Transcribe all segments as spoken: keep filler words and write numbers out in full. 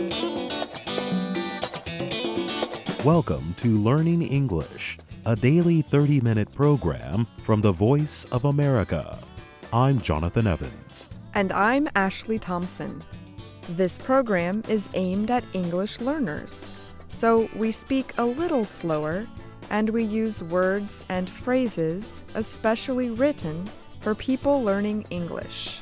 Welcome to Learning English, a daily thirty-minute program from the Voice of America. I'm Jonathan Evans. And I'm Ashley Thompson. This program is aimed at English learners, so we speak a little slower and we use words and phrases especially written for people learning English.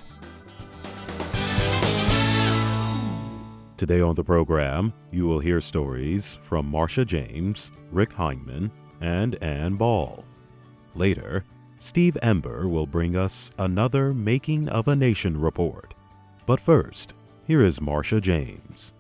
Today on the program, you will hear stories from Marcia James, Rick Heinemann, and Ann Ball. Later, Steve Ember will bring us another Making of a Nation report. But first, here is Marcia James.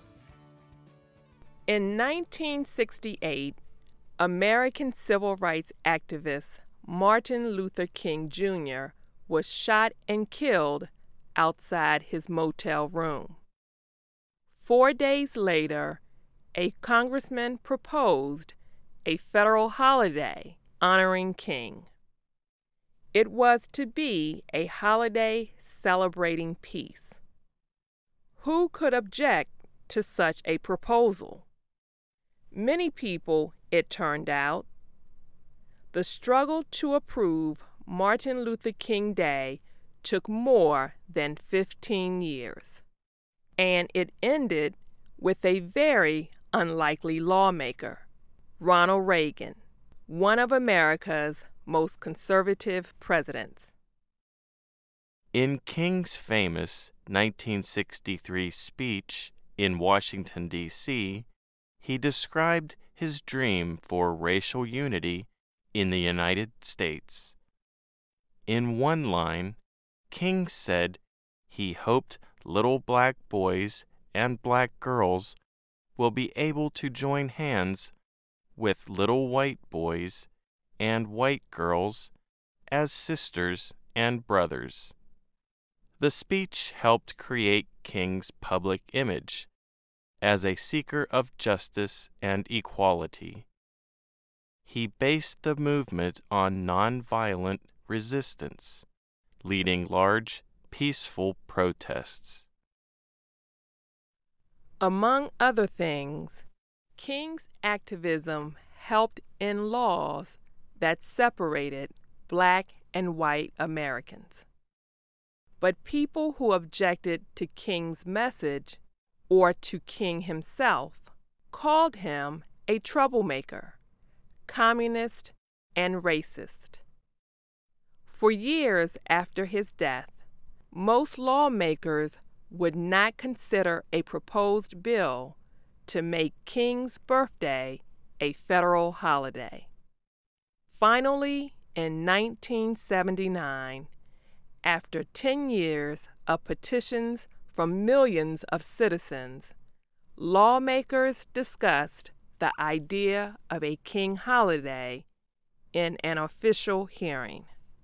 In nineteen sixty-eight, American civil rights activist Martin Luther King Junior was shot and killed outside his motel room. Four days later, a congressman proposed a federal holiday honoring King. It was to be a holiday celebrating peace. Who could object to such a proposal? Many people, it turned out. The struggle to approve Martin Luther King Day took more than fifteen years. And it ended with a very unlikely lawmaker, Ronald Reagan, one of America's most conservative presidents. In King's famous nineteen sixty-three speech in Washington, D C, he described his dream for racial unity in the United States. In one line, King said he hoped little black boys and black girls will be able to join hands with little white boys and white girls as sisters and brothers. The speech helped create King's public image as a seeker of justice and equality. He based the movement on nonviolent resistance, leading large peaceful protests. Among other things, King's activism helped end laws that separated black and white Americans. But people who objected to King's message or to King himself called him a troublemaker, communist, and racist. For years after his death, most lawmakers would not consider a proposed bill to make King's birthday a federal holiday. Finally, in nineteen seventy-nine, after ten years of petitions from millions of citizens, lawmakers discussed the idea of a King holiday in an official hearing.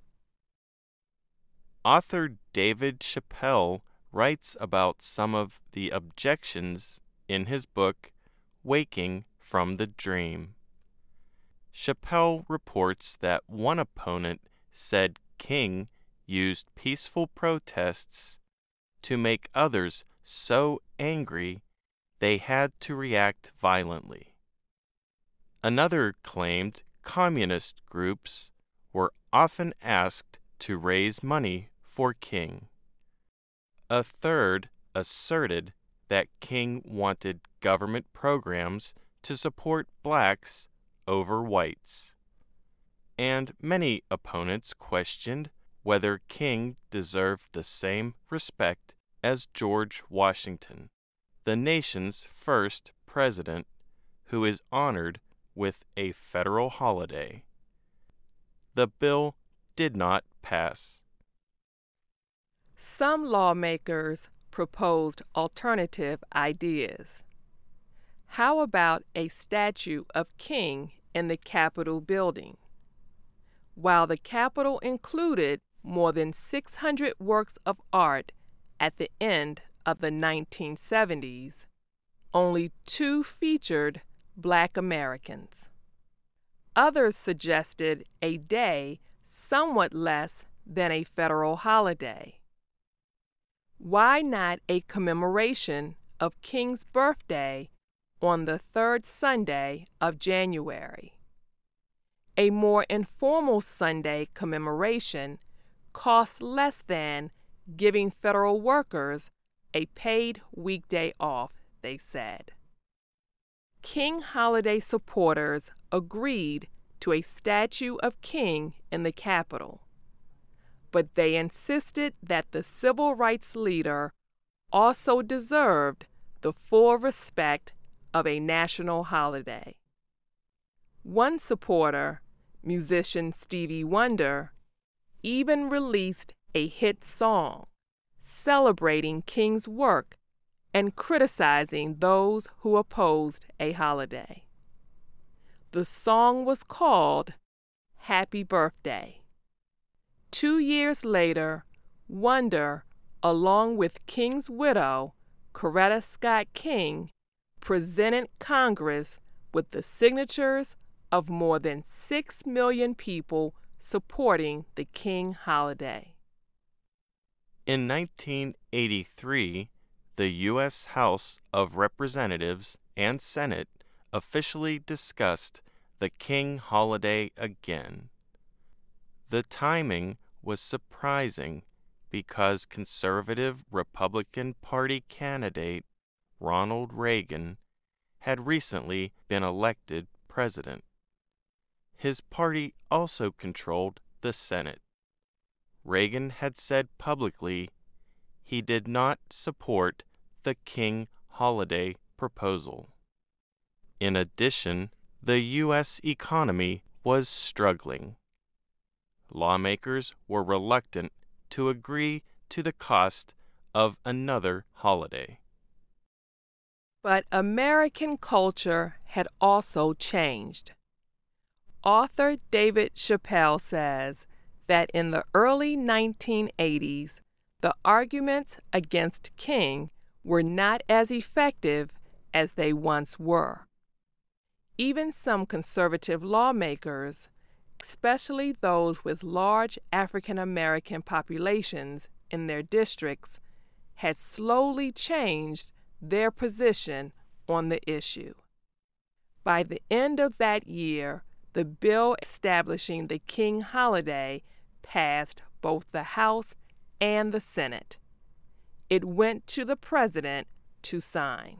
Author David Chappelle writes about some of the objections in his book, Waking from the Dream. Chappelle reports that one opponent said King used peaceful protests to make others so angry they had to react violently. Another claimed communist groups were often asked to raise money for King. A third asserted that King wanted government programs to support blacks over whites. And many opponents questioned whether King deserved the same respect as George Washington, the nation's first president, who is honored with a federal holiday. The bill did not pass. Some lawmakers proposed alternative ideas. How about a statue of King in the Capitol building? While the Capitol included more than six hundred works of art at the end of the nineteen seventies, only two featured Black Americans. Others suggested a day somewhat less than a federal holiday. Why not a commemoration of King's birthday on the third Sunday of January. A more informal Sunday commemoration costs less than giving federal workers a paid weekday off, they said. King holiday supporters agreed to a statue of King in the Capitol, but they insisted that the civil rights leader also deserved the full respect of a national holiday. One supporter, musician Stevie Wonder, even released a hit song celebrating King's work and criticizing those who opposed a holiday. The song was called Happy Birthday. Two years later, Wonder, along with King's widow, Coretta Scott King, presented Congress with the signatures of more than six million people supporting the King holiday. In nineteen eighty-three, the U S House of Representatives and Senate officially discussed the King holiday again. The timing was surprising because conservative Republican Party candidate Ronald Reagan had recently been elected president. His party also controlled the Senate. Reagan had said publicly he did not support the King holiday proposal. In addition, the U S economy was struggling. Lawmakers were reluctant to agree to the cost of another holiday. But American culture had also changed. Author David Chappelle says that in the early nineteen eighties, the arguments against King were not as effective as they once were. Even some conservative lawmakers, especially those with large African American populations in their districts, had slowly changed their position on the issue. By the end of that year, the bill establishing the King holiday passed both the House and the Senate. It went to the President to sign.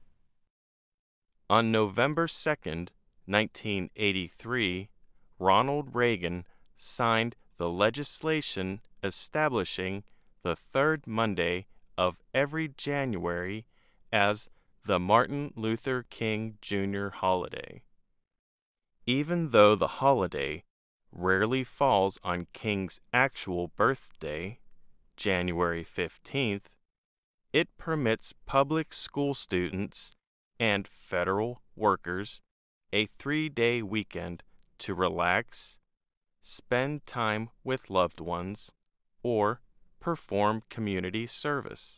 On November second, nineteen eighty-three, Ronald Reagan signed the legislation establishing the third Monday of every January as the Martin Luther King Junior holiday. Even though the holiday rarely falls on King's actual birthday, January fifteenth, it permits public school students and federal workers a three-day weekend to relax, spend time with loved ones, or perform community service.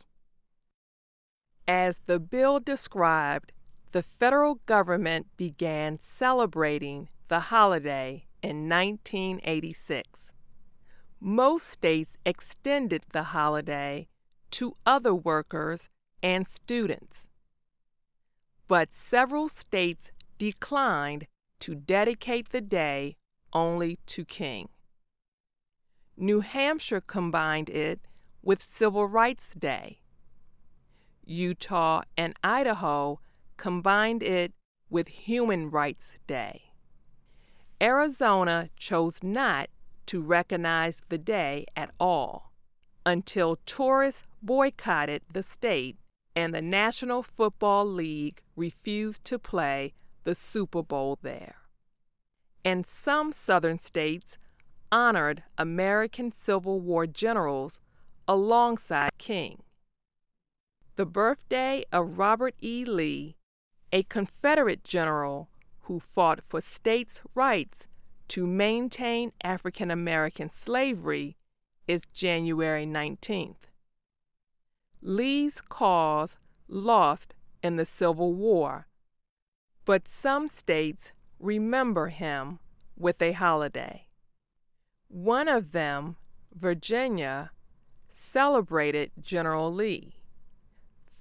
As the bill described, the federal government began celebrating the holiday in nineteen eighty-six. Most states extended the holiday to other workers and students, but several states declined to dedicate the day only to King. New Hampshire combined it with Civil Rights Day. Utah and Idaho combined it with Human Rights Day. Arizona chose not to recognize the day at all until tourists boycotted the state and the National Football League refused to play the Super Bowl there. And some southern states honored American Civil War generals alongside King. The birthday of Robert E. Lee, a Confederate general who fought for states' rights to maintain African American slavery, is January nineteenth. Lee's cause lost in the Civil War, but some states remember him with a holiday. One of them, Virginia, celebrated General Lee.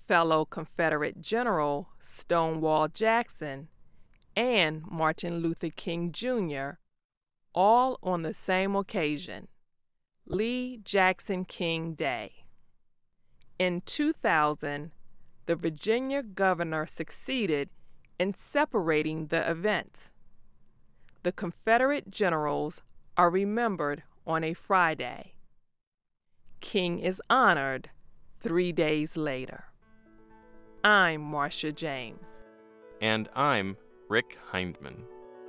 fellow Confederate General Stonewall Jackson, and Martin Luther King Junior, all on the same occasion, Lee Jackson King Day. In two thousand, the Virginia governor succeeded in separating the events. The Confederate generals are remembered on a Friday. King is honored three days later. I'm Marcia James. And I'm Rick Hindman.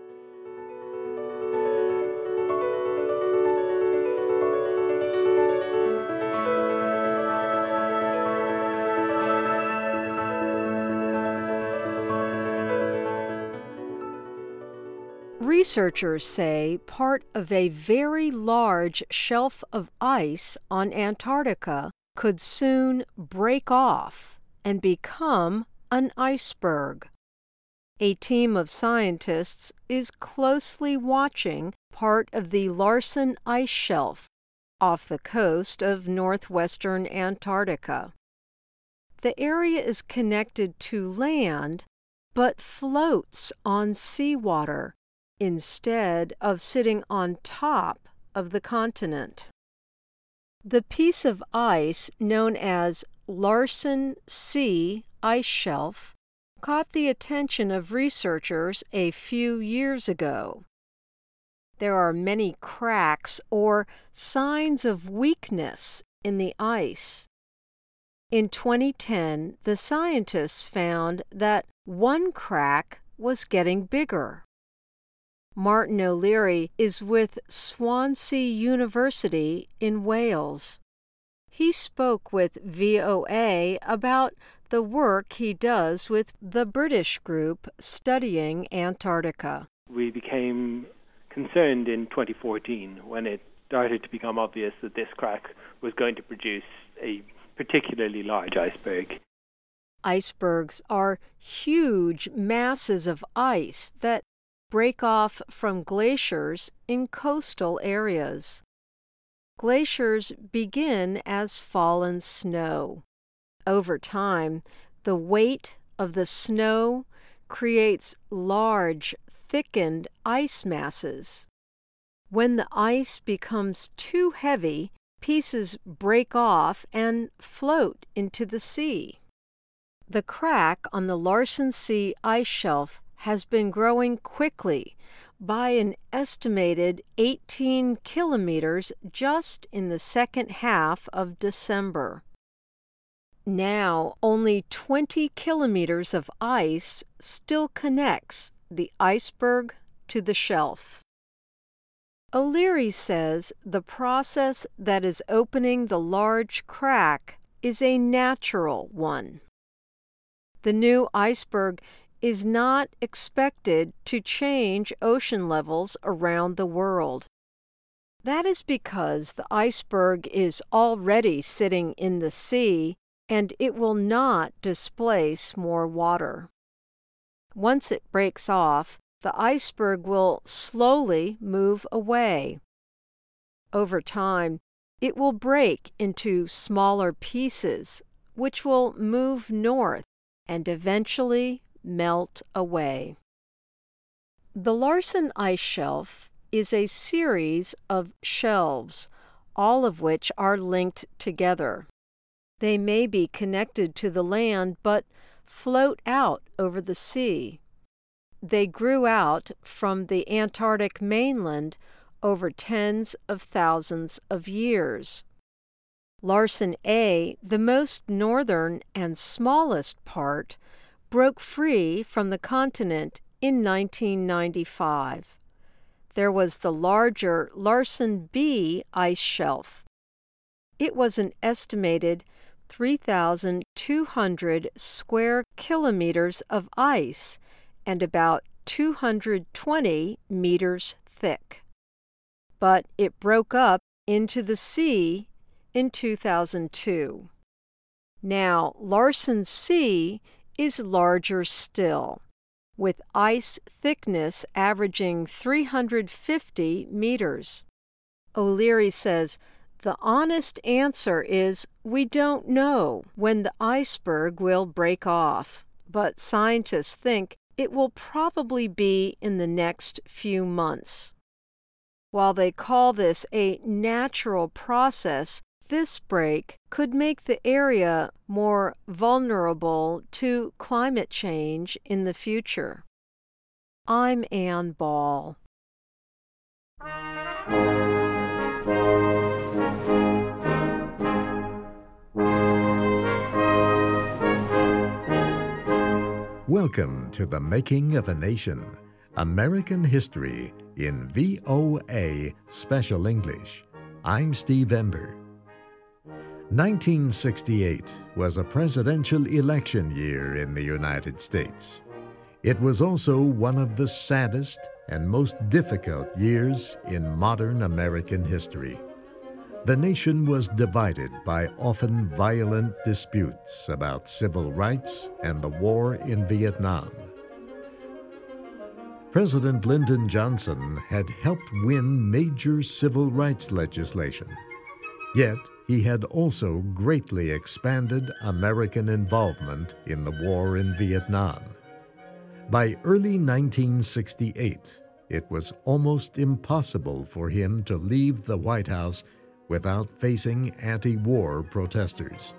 Researchers say part of a very large shelf of ice on Antarctica could soon break off and become an iceberg. A team of scientists is closely watching part of the Larsen Ice Shelf off the coast of northwestern Antarctica. The area is connected to land, but floats on seawater instead of sitting on top of the continent. The piece of ice known as Larsen C Ice Shelf caught the attention of researchers a few years ago. There are many cracks or signs of weakness in the ice. In twenty ten, the scientists found that one crack was getting bigger. Martin O'Leary is with Swansea University in Wales. He spoke with V O A about the work he does with the British group studying Antarctica. We became concerned in twenty fourteen when it started to become obvious that this crack was going to produce a particularly large iceberg. Icebergs are huge masses of ice that break off from glaciers in coastal areas. Glaciers begin as fallen snow. Over time, the weight of the snow creates large, thickened ice masses. When the ice becomes too heavy, pieces break off and float into the sea. The crack on the Larsen C ice shelf has been growing quickly by an estimated eighteen kilometers just in the second half of December. Now, only twenty kilometers of ice still connects the iceberg to the shelf. O'Leary says the process that is opening the large crack is a natural one. The new iceberg is not expected to change ocean levels around the world. That is because the iceberg is already sitting in the sea and it will not displace more water. Once it breaks off, the iceberg will slowly move away. Over time, it will break into smaller pieces, which will move north and eventually melt away. The Larsen Ice Shelf is a series of shelves, all of which are linked together. They may be connected to the land, but float out over the sea. They grew out from the Antarctic mainland over tens of thousands of years. Larsen A, the most northern and smallest part, broke free from the continent in nineteen ninety-five. There was the larger Larsen B ice shelf. It was an estimated three thousand two hundred square kilometers of ice and about two hundred twenty meters thick. But it broke up into the sea in two thousand two. Now, Larsen C is larger still, with ice thickness averaging three hundred fifty meters. O'Leary says The honest answer is we don't know when the iceberg will break off, but scientists think it will probably be in the next few months. While they call this a natural process, this break could make the area more vulnerable to climate change in the future. I'm Ann Ball. Welcome to The Making of a Nation, American History in V O A Special English. I'm Steve Ember. nineteen sixty-eight was a presidential election year in the United States. It was also one of the saddest and most difficult years in modern American history. The nation was divided by often violent disputes about civil rights and the war in Vietnam. President Lyndon Johnson had helped win major civil rights legislation. Yet, he had also greatly expanded American involvement in the war in Vietnam. By early nineteen sixty-eight, it was almost impossible for him to leave the White House without facing anti-war protesters.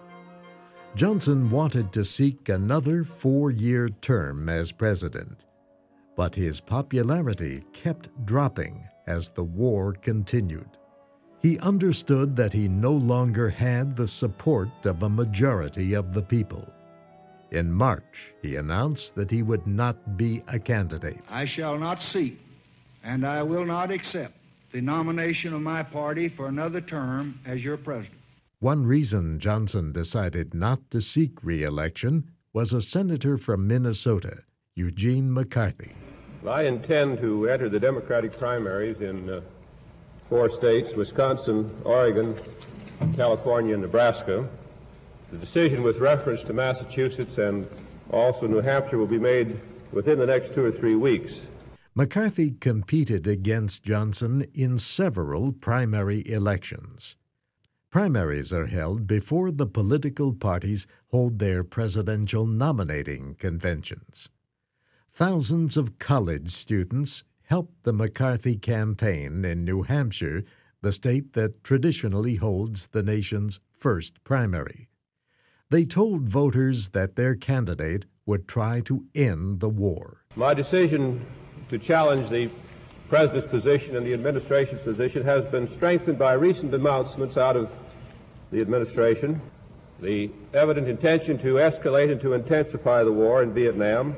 Johnson wanted to seek another four-year term as president, but his popularity kept dropping as the war continued. He understood that he no longer had the support of a majority of the people. In March, he announced that he would not be a candidate. I shall not seek, and I will not accept the nomination of my party for another term as your president. One reason Johnson decided not to seek re-election was a senator from Minnesota, Eugene McCarthy. I intend to enter the Democratic primaries in uh, four states, Wisconsin, Oregon, California, and Nebraska. The decision with reference to Massachusetts and also New Hampshire will be made within the next two or three weeks. McCarthy competed against Johnson in several primary elections. Primaries are held before the political parties hold their presidential nominating conventions. Thousands of college students helped the McCarthy campaign in New Hampshire, the state that traditionally holds the nation's first primary. They told voters that their candidate would try to end the war. My decision to challenge the president's position and the administration's position has been strengthened by recent announcements out of the administration. The evident intention to escalate and to intensify the war in Vietnam,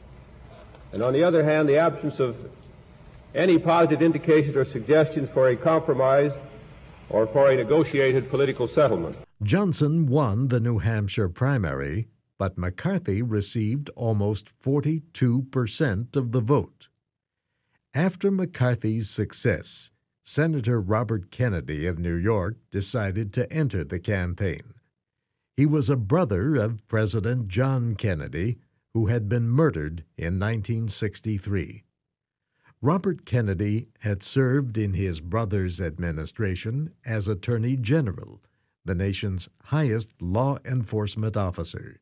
and on the other hand, the absence of any positive indications or suggestions for a compromise or for a negotiated political settlement. Johnson won the New Hampshire primary, but McCarthy received almost forty-two percent of the vote. After McCarthy's success, Senator Robert Kennedy of New York decided to enter the campaign. He was a brother of President John Kennedy, who had been murdered in nineteen sixty-three. Robert Kennedy had served in his brother's administration as Attorney General, the nation's highest law enforcement officer.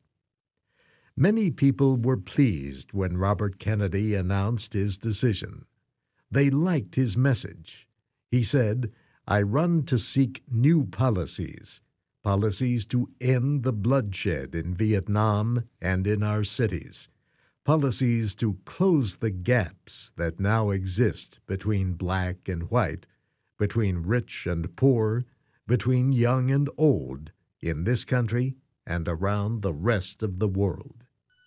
Many people were pleased when Robert Kennedy announced his decision. They liked his message. He said, "I run to seek new policies, policies to end the bloodshed in Vietnam and in our cities, policies to close the gaps that now exist between black and white, between rich and poor, between young and old, in this country and around the rest of the world."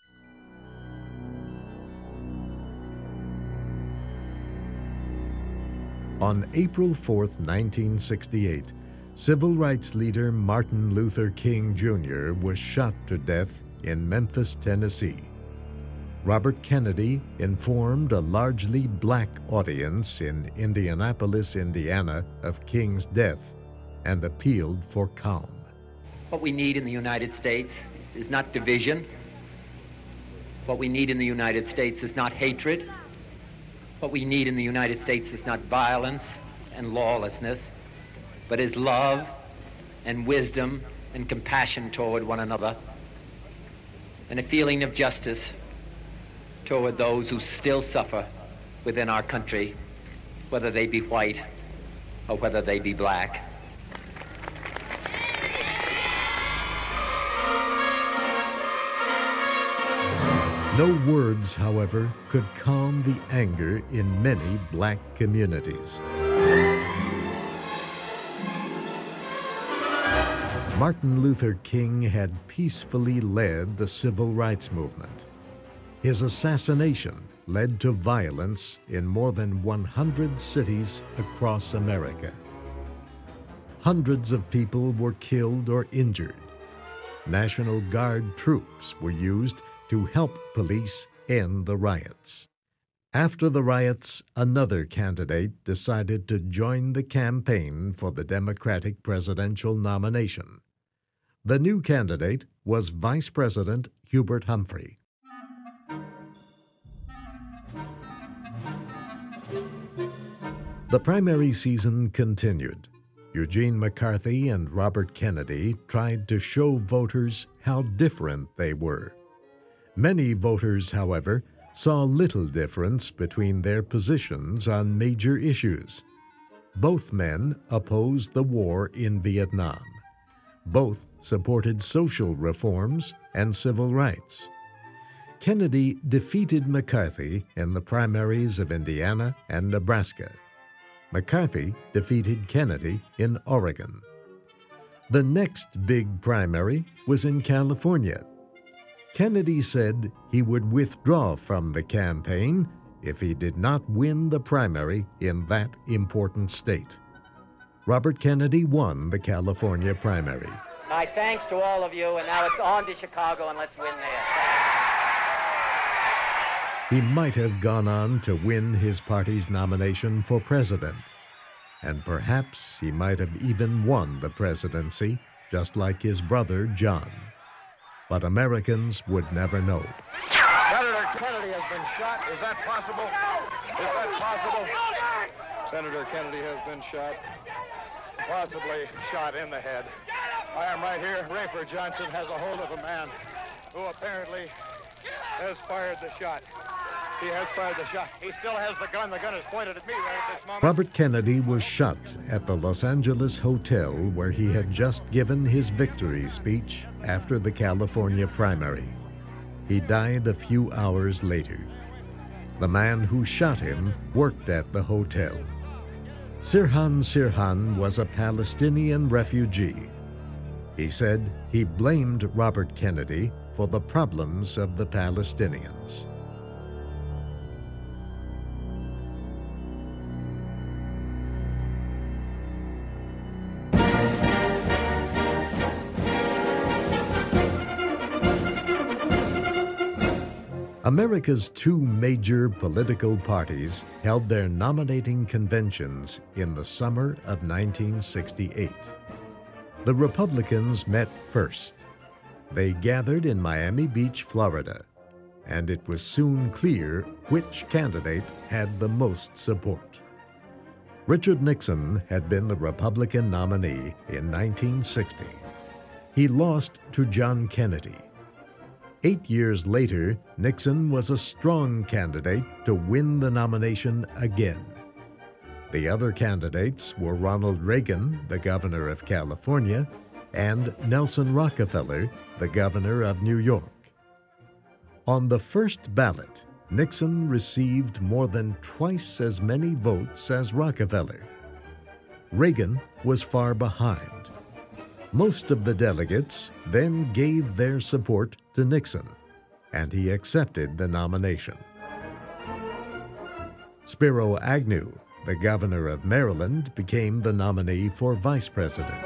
On April fourth, nineteen sixty-eight, civil rights leader Martin Luther King Junior was shot to death in Memphis, Tennessee. Robert Kennedy informed a largely black audience in Indianapolis, Indiana, of King's death and appealed for calm. What we need in the United States is not division. What we need in the United States is not hatred. What we need in the United States is not violence and lawlessness. but is love and wisdom and compassion toward one another, and a feeling of justice toward those who still suffer within our country, whether they be white or whether they be black. No words, however, could calm the anger in many black communities. Martin Luther King had peacefully led the civil rights movement. His assassination led to violence in more than one hundred cities across America. Hundreds of people were killed or injured. National Guard troops were used to help police end the riots. After the riots, another candidate decided to join the campaign for the Democratic presidential nomination. The new candidate was Vice President Hubert Humphrey. The primary season continued. Eugene McCarthy and Robert Kennedy tried to show voters how different they were. Many voters, however, saw little difference between their positions on major issues. Both men opposed the war in Vietnam. Both supported social reforms and civil rights. Kennedy defeated McCarthy in the primaries of Indiana and Nebraska. McCarthy defeated Kennedy in Oregon. The next big primary was in California. Kennedy said he would withdraw from the campaign if he did not win the primary in that important state. Robert Kennedy won the California primary. My thanks to all of you, and now it's on to Chicago, and let's win there. He might have gone on to win his party's nomination for president, and perhaps he might have even won the presidency, just like his brother John. But Americans would never know. Senator Kennedy has been shot. Is that possible? Is that possible? Senator Kennedy has been shot, possibly shot in the head. I am right here. Rayford Johnson has a hold of a man who apparently has fired the shot. He has fired the shot. He still has the gun. The gun is pointed at me right at this moment. Robert Kennedy was shot at the Los Angeles hotel where he had just given his victory speech after the California primary. He died a few hours later. The man who shot him worked at the hotel. Sirhan Sirhan was a Palestinian refugee. He said he blamed Robert Kennedy for the problems of the Palestinians. America's two major political parties held their nominating conventions in the summer of nineteen sixty-eight. The Republicans met first. They gathered in Miami Beach, Florida, and it was soon clear which candidate had the most support. Richard Nixon had been the Republican nominee in nineteen sixty. He lost to John Kennedy. Eight years later, Nixon was a strong candidate to win the nomination again. The other candidates were Ronald Reagan, the governor of California, and Nelson Rockefeller, the governor of New York. On the first ballot, Nixon received more than twice as many votes as Rockefeller. Reagan was far behind. Most of the delegates then gave their support to Nixon, and he accepted the nomination. Spiro Agnew, the governor of Maryland, became the nominee for vice president.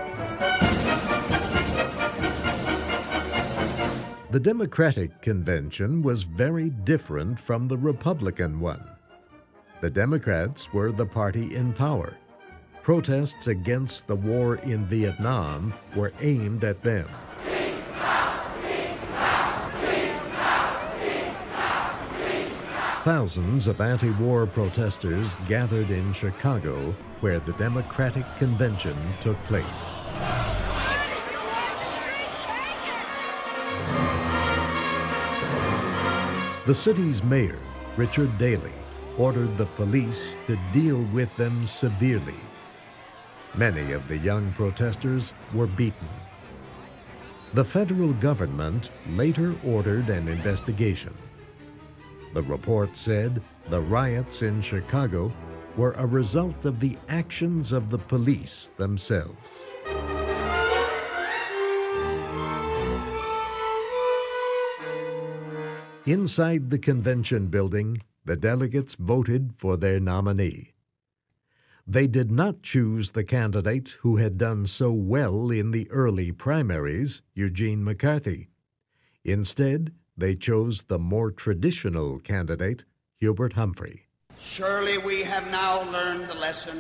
The Democratic convention was very different from the Republican one. The Democrats were the party in power. Protests against the war in Vietnam were aimed at them. Thousands of anti-war protesters gathered in Chicago where the Democratic Convention took place. The city's mayor, Richard Daley, ordered the police to deal with them severely. Many of the young protesters were beaten. The federal government later ordered an investigation. The report said the riots in Chicago were a result of the actions of the police themselves. Inside the convention building, the delegates voted for their nominee. They did not choose the candidate who had done so well in the early primaries, Eugene McCarthy. Instead, they chose the more traditional candidate, Hubert Humphrey. Surely we have now learned the lesson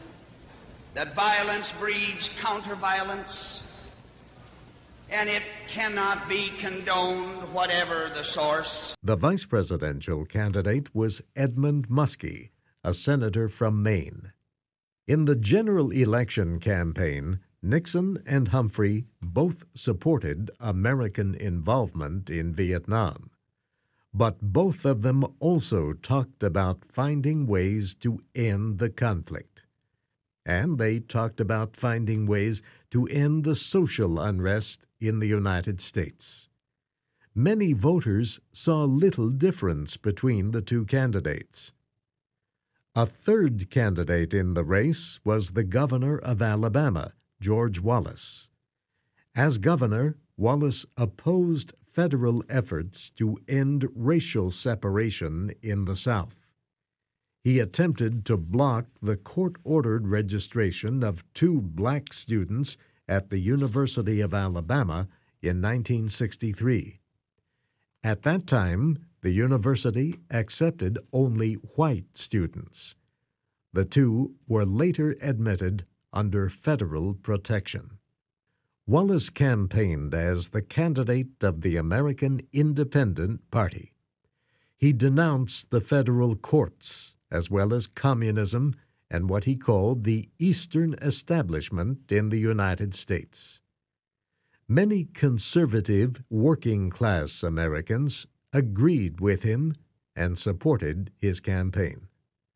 that violence breeds counter-violence, and it cannot be condoned, whatever the source. The vice presidential candidate was Edmund Muskie, a senator from Maine. In the general election campaign, Nixon and Humphrey both supported American involvement in Vietnam. But both of them also talked about finding ways to end the conflict. And they talked about finding ways to end the social unrest in the United States. Many voters saw little difference between the two candidates. A third candidate in the race was the governor of Alabama, George Wallace. As governor, Wallace opposed federal efforts to end racial separation in the South. He attempted to block the court-ordered registration of two black students at the University of Alabama in nineteen sixty-three. At that time, the university accepted only white students. The two were later admitted under federal protection. Wallace campaigned as the candidate of the American Independent Party. He denounced the federal courts, as well as communism and what he called the Eastern establishment in the United States. Many conservative, working-class Americans agreed with him and supported his campaign.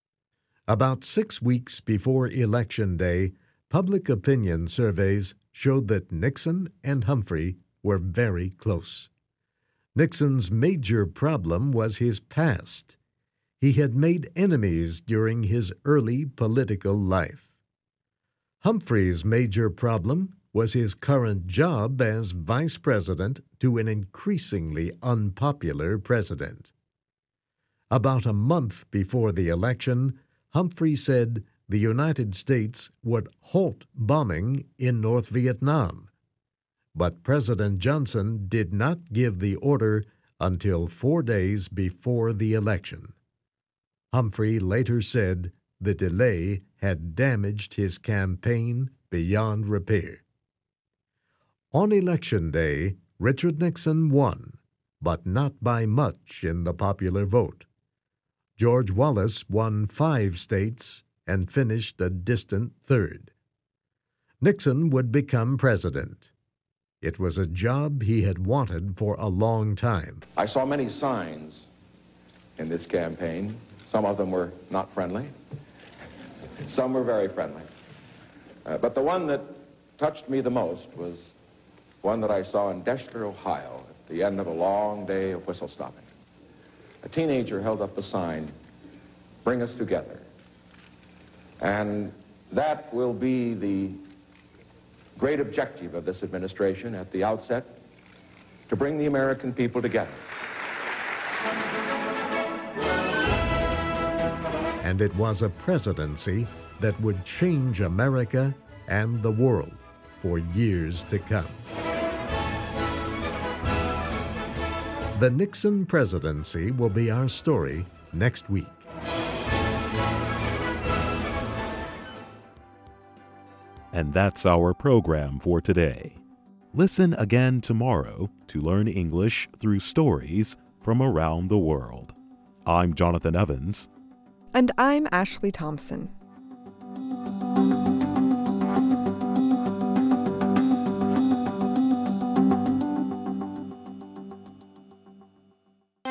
About six weeks before Election Day, public opinion surveys showed that Nixon and Humphrey were very close. Nixon's major problem was his past. He had made enemies during his early political life. Humphrey's major problem was his current job as vice president to an increasingly unpopular president. About a month before the election, Humphrey said the United States would halt bombing in North Vietnam. But President Johnson did not give the order until four days before the election. Humphrey later said the delay had damaged his campaign beyond repair. On Election Day, Richard Nixon won, but not by much in the popular vote. George Wallace won five states and finished a distant third. Nixon would become president. It was a job he had wanted for a long time. I saw many signs in this campaign. Some of them were not friendly. Some were very friendly. Uh, but the one that touched me the most was one that I saw in Deshler, Ohio, at the end of a long day of whistle stopping. A teenager held up the sign, "Bring us together." And that will be the great objective of this administration at the outset, to bring the American people together. And it was a presidency that would change America and the world for years to come. The Nixon presidency will be our story next week. And that's our program for today. Listen again tomorrow to learn English through stories from around the world. I'm Jonathan Evans. And I'm Ashley Thompson.